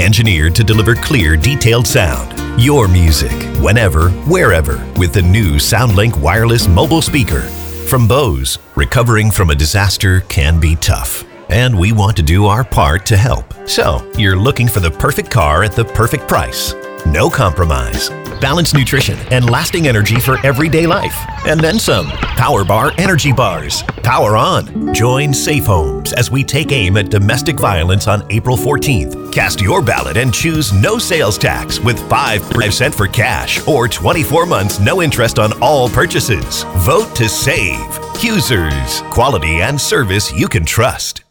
Engineered to deliver clear, detailed sound. Your music, whenever, wherever, with the new SoundLink wireless mobile speaker. From Bose, recovering from a disaster can be tough. And we want to do our part to help. So, you're looking for the perfect car at the perfect price. No compromise. Balanced nutrition and lasting energy for everyday life. And then some. Power Bar Energy Bars. Power on. Join Safe Homes as we take aim at domestic violence on April 14th. Cast your ballot and choose no sales tax with 5% for cash or 24 months no interest on all purchases. Vote to save. Huesers. Quality and service you can trust.